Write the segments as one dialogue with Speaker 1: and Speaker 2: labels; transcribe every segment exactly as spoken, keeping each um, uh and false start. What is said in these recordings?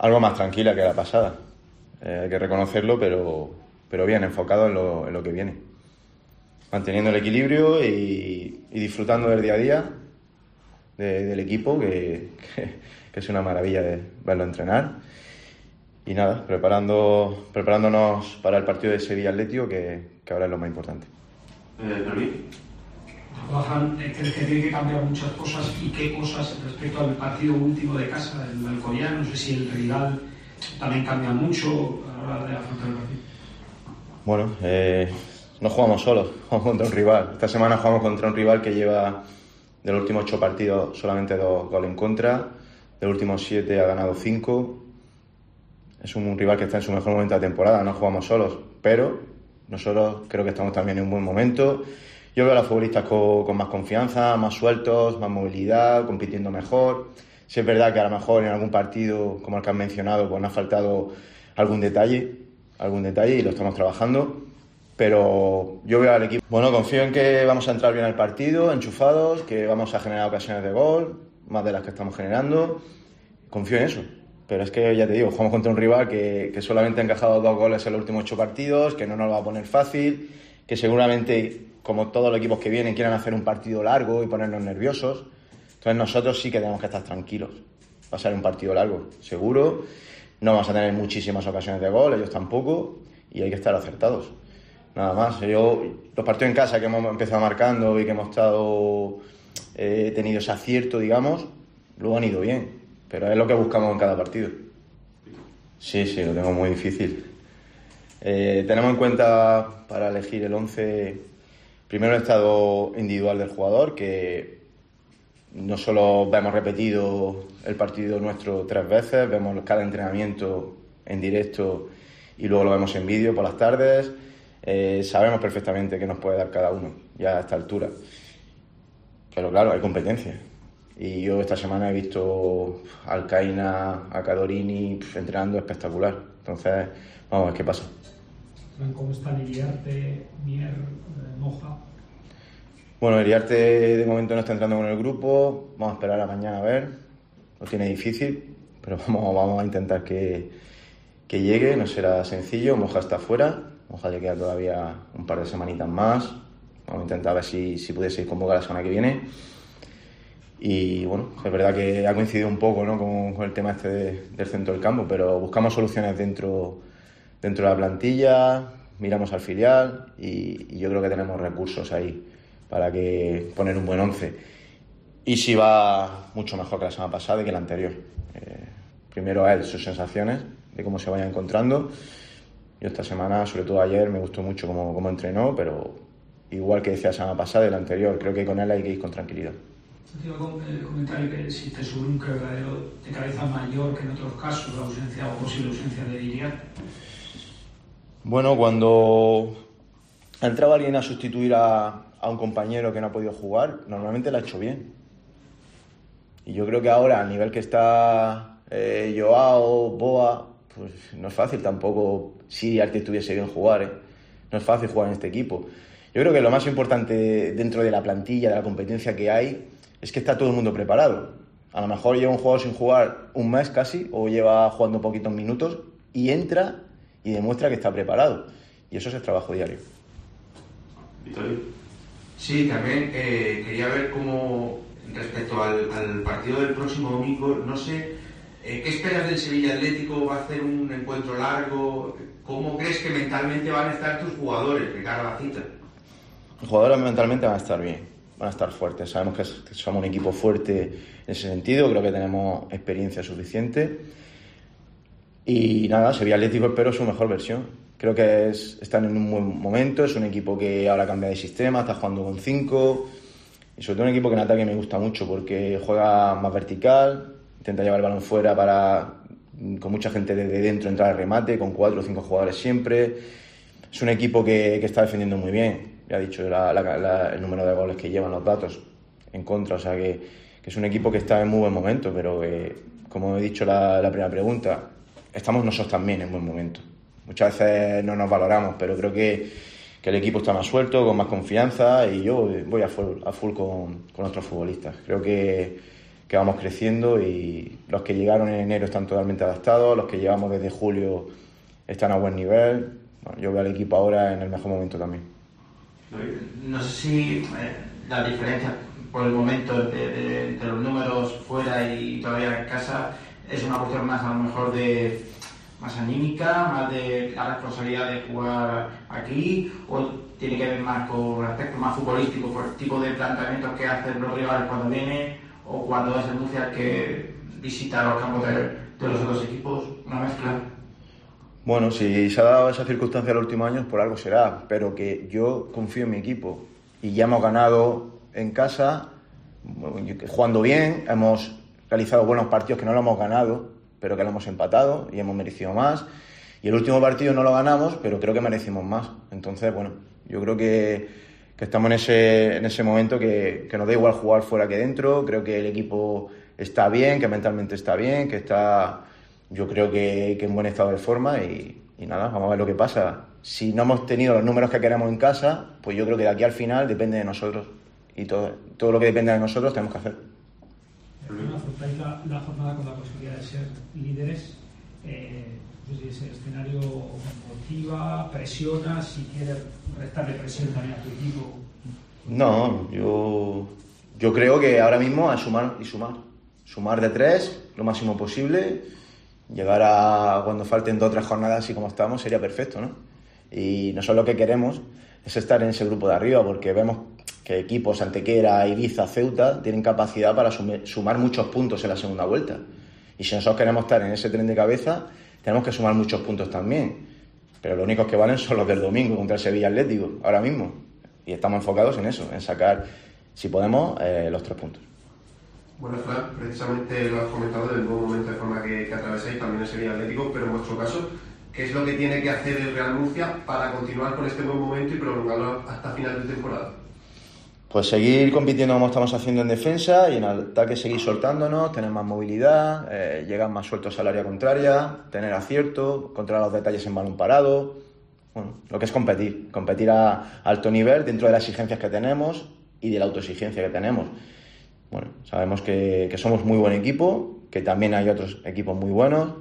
Speaker 1: algo más tranquila que la pasada. Eh, hay que reconocerlo, pero, pero bien, enfocado en lo, en lo que viene. Manteniendo el equilibrio y, y disfrutando del día a día de, del equipo, que, que, que es una maravilla de verlo entrenar. Y nada, preparando, preparándonos para el partido de Sevilla Atlético, que, que ahora es lo más importante.
Speaker 2: Eh, David.
Speaker 3: Rafa, ¿crees que tiene que cambiar muchas cosas y qué cosas respecto al partido último de casa, el Alcoyano? No sé si el rival también cambia mucho a la hora de afrontar el partido.
Speaker 1: Bueno, eh, no jugamos solos, jugamos contra un rival. Esta semana jugamos contra un rival que lleva de los últimos ocho partidos solamente dos goles en contra, de los últimos siete ha ganado cinco. Es un rival que está en su mejor momento de la temporada, no jugamos solos, pero nosotros creo que estamos también en un buen momento. Yo veo a los futbolistas con, con más confianza, más sueltos, más movilidad, compitiendo mejor. Sí es verdad que a lo mejor en algún partido, como el que han mencionado, pues nos ha faltado algún detalle, algún detalle y lo estamos trabajando. Pero yo veo al equipo. Bueno, confío en que vamos a entrar bien al partido, enchufados, que vamos a generar ocasiones de gol, más de las que estamos generando. Confío en eso. Pero es que ya te digo, jugamos contra un rival que, que solamente ha encajado dos goles en los últimos ocho partidos, que no nos lo va a poner fácil, que seguramente, como todos los equipos que vienen, quieran hacer un partido largo y ponernos nerviosos. Entonces nosotros sí que tenemos que estar tranquilos. Va a ser un partido largo, seguro. No vamos a tener muchísimas ocasiones de gol, ellos tampoco, y hay que estar acertados. Nada más. Yo, los partidos en casa que hemos empezado marcando y que hemos estado eh, tenido ese acierto, digamos, luego han ido bien. Pero es lo que buscamos en cada partido. Sí, sí, lo tengo muy difícil. Eh, tenemos en cuenta para elegir el once, primero el estado individual del jugador, que no solo vemos repetido el partido nuestro tres veces, vemos cada entrenamiento en directo y luego lo vemos en vídeo por las tardes. Eh, sabemos perfectamente qué nos puede dar cada uno ya a esta altura. Pero claro, hay competencia. Y yo esta semana he visto a Alcaina, a Cadorini entrenando espectacular. Entonces, vamos a ver qué pasa.
Speaker 3: ¿Cómo están Iriarte, Mier, Moja?
Speaker 1: Bueno, Iriarte de momento no está entrando con el grupo. Vamos a esperar a mañana a ver. Lo tiene difícil, pero vamos, vamos a intentar que, que llegue. No será sencillo. Moja está fuera. Moja le queda todavía un par de semanitas más. Vamos a intentar ver si, si pudiese convocar la semana que viene. Y bueno, es verdad que ha coincidido un poco, ¿no?, con, con el tema este de, del centro del campo, pero buscamos soluciones dentro, dentro de la plantilla, miramos al filial y, y yo creo que tenemos recursos ahí para que poner un buen once. Y si va mucho mejor que la semana pasada y que la anterior. Eh, primero a él, sus sensaciones de cómo se vaya encontrando. Yo esta semana, sobre todo ayer, me gustó mucho cómo, cómo entrenó, pero igual que decía la semana pasada y la anterior, creo que con él hay que ir con tranquilidad.
Speaker 3: Te iba a comentar que existe sobre un quebradero de cabeza mayor que en otros casos, la ausencia o posible ausencia de Iriarte.
Speaker 1: Bueno, cuando ha entrado alguien a sustituir a, a un compañero que no ha podido jugar, normalmente lo ha hecho bien. Y yo creo que ahora, a nivel que está eh, Joao, Boa, pues no es fácil tampoco, si Iriarte estuviese bien jugar, ¿eh? No es fácil jugar en este equipo. Yo creo que lo más importante dentro de la plantilla, de la competencia que hay, es que está todo el mundo preparado. A lo mejor lleva un jugador sin jugar un mes casi, o lleva jugando poquitos minutos, y entra y demuestra que está preparado. Y eso es el trabajo diario.
Speaker 2: Victorio.
Speaker 4: Sí, también eh, quería ver cómo, respecto al, al partido del próximo domingo, no sé, eh, ¿qué esperas del Sevilla Atlético? ¿Va a hacer un encuentro largo? ¿Cómo crees que mentalmente van a estar tus jugadores de cara a la cita?
Speaker 1: Los jugadores mentalmente van a estar bien, van a estar fuertes. Sabemos que somos un equipo fuerte en ese sentido, creo que tenemos experiencia suficiente. Y nada, Sevilla Atlético espero su mejor versión. Creo que es, están en un buen momento, es un equipo que ahora cambia de sistema, está jugando con cinco. Y sobre todo un equipo que en ataque me gusta mucho porque juega más vertical, intenta llevar el balón fuera para, con mucha gente desde dentro, entrar al remate, con cuatro o cinco jugadores siempre. Es un equipo que, que está defendiendo muy bien. Ya he dicho la, la, la, el número de goles que llevan los datos en contra, o sea que, que es un equipo que está en muy buen momento, pero que, como he dicho la, la primera pregunta, estamos nosotros también en buen momento. Muchas veces no nos valoramos, pero creo que, que el equipo está más suelto, con más confianza, y yo voy a full, a full con, con nuestros futbolistas. Creo que, que vamos creciendo y los que llegaron en enero están totalmente adaptados, los que llevamos desde julio están a buen nivel. Bueno, yo veo al equipo ahora en el mejor momento también.
Speaker 5: No sé si eh, la diferencia por el momento de, de, de los números fuera y todavía en casa es una cuestión más a lo mejor de más anímica, más de la responsabilidad de jugar aquí, o tiene que ver más con aspectos más futbolísticos, por el tipo de planteamientos que hacen los rivales cuando vienen o cuando es el Murcia el que visita los campos de, de los otros equipos, una mezcla.
Speaker 1: Bueno, si se ha dado esa circunstancia en los últimos años, por algo será, pero que yo confío en mi equipo y ya hemos ganado en casa, jugando bien, hemos realizado buenos partidos que no lo hemos ganado, pero que lo hemos empatado y hemos merecido más, y el último partido no lo ganamos, pero creo que merecimos más. Entonces, bueno, yo creo que, que estamos en ese, en ese momento que, que nos da igual jugar fuera que dentro. Creo que el equipo está bien, que mentalmente está bien, que está... Yo creo que, que en buen estado de forma y, y nada, vamos a ver lo que pasa. Si no hemos tenido los números que queremos en casa, pues yo creo que de aquí al final depende de nosotros. Y todo, todo lo que depende de nosotros tenemos que hacer.
Speaker 3: Afrontáis la, la jornada con la posibilidad de ser líderes. Eh, no sé si ese escenario motiva, presiona, si quieres restarle presión también a tu equipo.
Speaker 1: No, yo, yo creo que ahora mismo a sumar y sumar. Sumar de tres, lo máximo posible. Llegar a cuando falten dos o tres jornadas así como estamos sería perfecto, ¿no? Y nosotros lo que queremos es estar en ese grupo de arriba, porque vemos que equipos Antequera, Ibiza, Ceuta tienen capacidad para sumir, sumar muchos puntos en la segunda vuelta. Y si nosotros queremos estar en ese tren de cabeza, tenemos que sumar muchos puntos también. Pero los únicos que valen son los del domingo contra el Sevilla Atlético, ahora mismo. Y estamos enfocados en eso, en sacar, si podemos, eh, los tres puntos.
Speaker 6: Bueno, Fran, precisamente lo has comentado del buen momento de forma que, que atravesáis también el Sevilla Atlético, pero en vuestro caso, ¿qué es lo que tiene que hacer el Real Murcia para continuar con este buen momento y prolongarlo hasta final de temporada?
Speaker 1: Pues seguir compitiendo como estamos haciendo en defensa y en ataque seguir soltándonos, tener más movilidad, eh, llegar más sueltos al área contraria, tener acierto, controlar los detalles en balón parado. Bueno, lo que es competir, competir a alto nivel dentro de las exigencias que tenemos y de la autoexigencia que tenemos. Bueno, sabemos que, que somos muy buen equipo, que también hay otros equipos muy buenos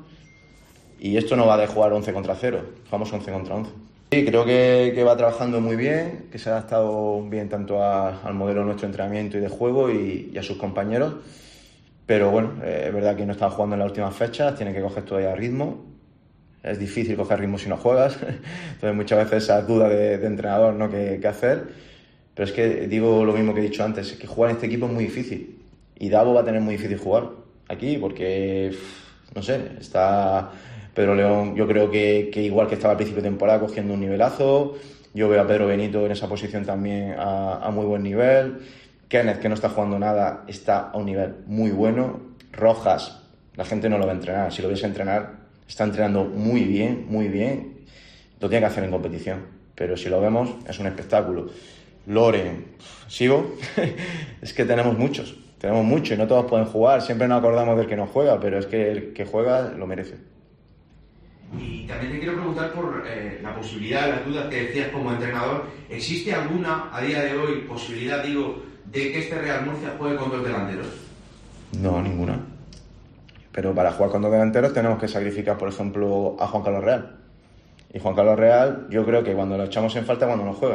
Speaker 1: y esto no va de jugar once contra cero, jugamos once contra once. Sí, creo que, que va trabajando muy bien, que se ha adaptado bien tanto a, al modelo de nuestro entrenamiento y de juego y, y a sus compañeros, pero bueno, eh, es verdad que no están jugando en las últimas fechas, tienen que coger todavía ritmo, es difícil coger ritmo si no juegas, entonces muchas veces esa duda de, de entrenador, ¿no? ¿Qué, qué hacer? Pero es que digo lo mismo que he dicho antes, es que jugar en este equipo es muy difícil y Davo va a tener muy difícil jugar aquí porque, no sé, está Pedro León, yo creo que, que igual que estaba al principio de temporada cogiendo un nivelazo, yo veo a Pedro Benito en esa posición también a, a muy buen nivel, Kenneth, que no está jugando nada, está a un nivel muy bueno, Rojas, la gente no lo va a entrenar, si lo viese entrenar, está entrenando muy bien, muy bien, lo tiene que hacer en competición, pero si lo vemos es un espectáculo. Loren, sigo, es que tenemos muchos, tenemos muchos y no todos pueden jugar, siempre nos acordamos del que no juega, pero es que el que juega lo merece.
Speaker 4: Y también te quiero preguntar por eh, la posibilidad, las dudas que decías como entrenador, ¿existe alguna, a día de hoy, posibilidad, digo, de que este Real Murcia juegue con dos delanteros?
Speaker 1: No, ninguna. Pero para jugar con dos delanteros tenemos que sacrificar, por ejemplo, a Juan Carlos Real. Y Juan Carlos Real, yo creo que cuando lo echamos en falta, cuando no juega.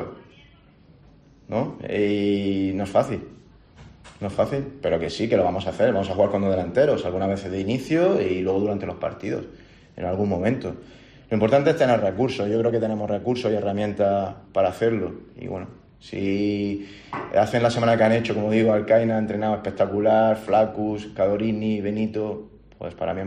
Speaker 1: ¿No? Y no es fácil, no es fácil, pero que sí, que lo vamos a hacer, vamos a jugar con dos delanteros, algunas veces de inicio y luego durante los partidos, en algún momento. Lo importante es tener recursos, yo creo que tenemos recursos y herramientas para hacerlo, y bueno, si hacen la semana que han hecho, como digo, Alcaina ha entrenado espectacular, Flacus, Cadorini, Benito, pues para mí